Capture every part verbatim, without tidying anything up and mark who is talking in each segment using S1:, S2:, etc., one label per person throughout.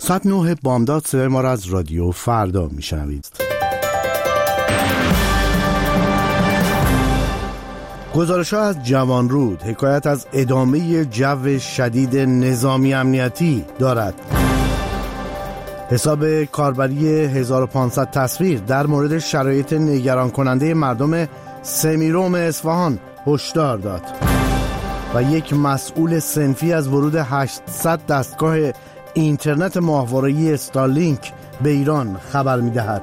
S1: ساعت نه بامداد صدای ما را از رادیو فردا میشنوید. گزارش‌ها از جوانرود حکایت از ادامه جو شدید نظامی امنیتی دارد. حساب کاربری هزار و پانصد تصویر در مورد شرایط نگران کننده مردم سمیروم اصفهان هشدار داد و یک مسئول صنفی از ورود هشتصد دستگاه اینترنت ماهواره‌ای استارلینک به ایران خبر می‌دهد.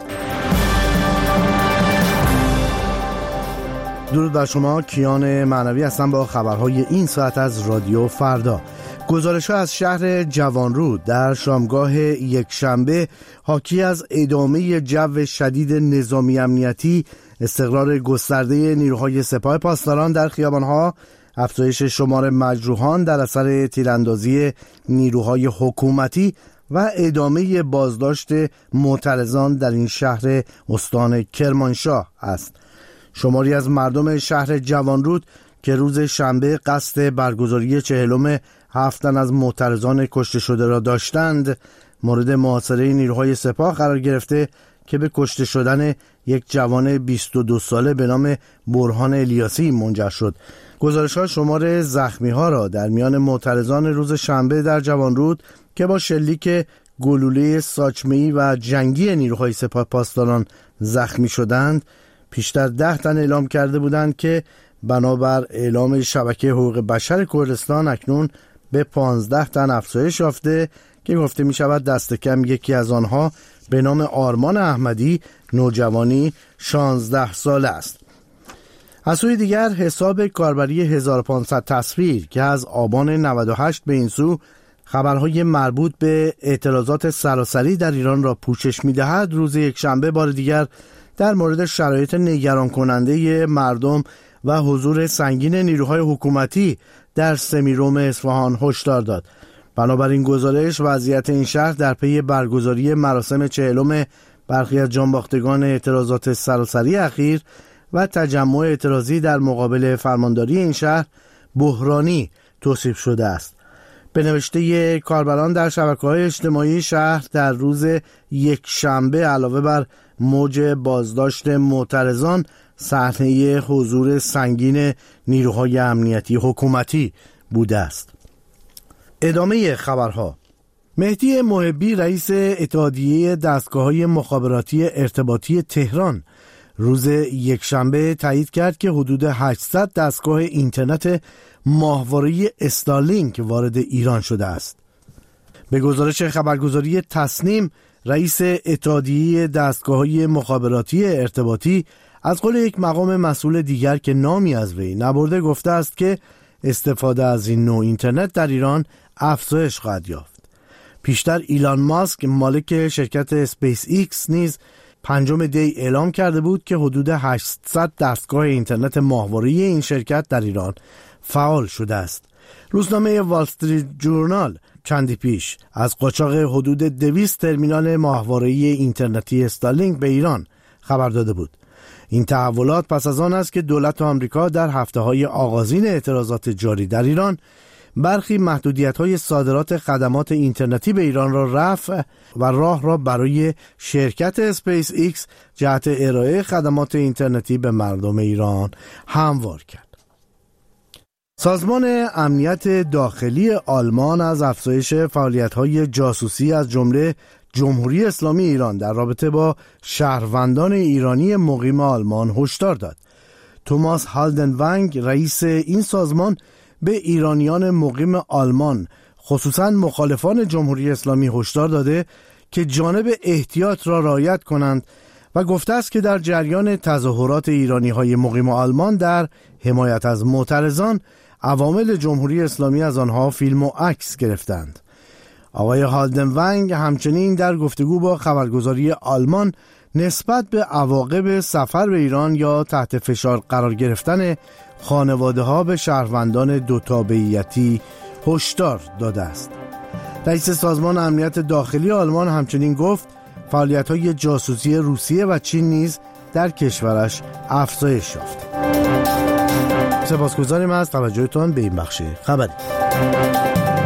S1: درود بر شما، کیان معنوی هستم با خبرهای این ساعت از رادیو فردا. گزارش‌ها از شهر جوانرود در شامگاه یکشنبه حاکی از ادامه جو شدید نظامی امنیتی، استقرار گسترده نیروهای سپاه پاسداران در خیابان‌ها، افزایش شمار مجروحان در اثر تیراندازی نیروهای حکومتی و ادامه بازداشت معترضان در این شهر استان کرمانشاه است. شماری از مردم شهر جوانرود که روز شنبه قصد برگزاری چهلم هفت تن از معترضان کشته شده را داشتند، مورد محاصره نیروهای سپاه قرار گرفته که به کشته شدن یک جوان بیست و دو ساله به نام برهان الیاسی منجر شد. گزارش‌ها شمار زخمی‌ها را در میان معترضان روز شنبه در جوانرود که با شلیک گلوله ساچمه‌ای و جنگی نیروهای سپاه پاسداران زخمی شدند پیشتر ده تن اعلام کرده بودند که بنابر اعلام شبکه حقوق بشر کردستان اکنون به پانزده تن افزایش یافته که گفته می شود دست کم یکی از آنها به نام آرمان احمدی نوجوانی شانزده ساله است. از سوی دیگر حساب کاربری هزار و پانصد تصویر که از آبان نود و هشت به این سو خبرهای مربوط به اعتراضات سراسری در ایران را پوشش می دهد، روز یک شنبه بار دیگر در مورد شرایط نگران کننده مردم و حضور سنگین نیروهای حکومتی در سمیروم اصفهان هشدار داد. بنابراین گزارش وضعیت این شهر در پی برگزاری مراسم چهلم برخی از جانباختگان اعتراضات سراسری اخیر و تجمع اعتراضی در مقابل فرمانداری این شهر بحرانی توصیف شده است. به نوشته کاربران در شبکه‌های اجتماعی شهر در روز یک شنبه علاوه بر موج بازداشت معترضان صحنه حضور سنگین نیروهای امنیتی حکومتی بوده است. ادامه خبرها. مهدی محبی رئیس اتحادیه دستگاه‌های مخابراتی ارتباطی تهران روز یکشنبه تایید کرد که حدود هشتصد دستگاه اینترنت ماهواره‌ای استارلینک وارد ایران شده است. به گزارش خبرگزاری تصنیم، رئیس اتحادیه دستگاه‌های مخابراتی ارتباطی از قول یک مقام مسئول دیگر که نامی از وی نبرده گفته است که استفاده از این نوع اینترنت در ایران افزایش خواهد یافت. پیشتر ایلان ماسک مالک شرکت اسپیس ایکس نیز پنجم دی اعلام کرده بود که حدود هشتصد دستگاه اینترنت ماهواره‌ای این شرکت در ایران فعال شده است. روزنامه وال استریت جورنال چندی پیش از قاچاق حدود دویست ترمینال ماهواره‌ای اینترنتی استارلینک به ایران خبر داده بود. این تحولات پس از آن است که دولت آمریکا در هفته‌های آغازین اعتراضات جاری در ایران برخی محدودیت‌های صادرات خدمات اینترنتی به ایران را رفع و راه را برای شرکت اسپیس ایکس جهت ارائه خدمات اینترنتی به مردم ایران هموار کرد. سازمان امنیت داخلی آلمان از افزایش فعالیت‌های جاسوسی از جمله جمهوری اسلامی ایران در رابطه با شهروندان ایرانی مقیم آلمان هشدار داد. توماس هالدنوانگ رئیس این سازمان به ایرانیان مقیم آلمان خصوصاً مخالفان جمهوری اسلامی هشدار داده که جانب احتیاط را رعایت کنند و گفته است که در جریان تظاهرات ایرانی‌های مقیم آلمان در حمایت از معترضان عوامل جمهوری اسلامی از آنها فیلم و عکس گرفتند. آقای هالدنوانگ همچنین در گفتگو با خبرگزاری آلمان نسبت به عواقب سفر به ایران یا تحت فشار قرار گرفتن خانواده‌ها به شهروندان دو تابعیتی هشدار داده است. رئیس سازمان امنیت داخلی آلمان همچنین گفت فعالیت‌های جاسوسی روسیه و چین نیز در کشورش افزایش یافته. سپاسگزاریم از توجهتان به این بخش خبری.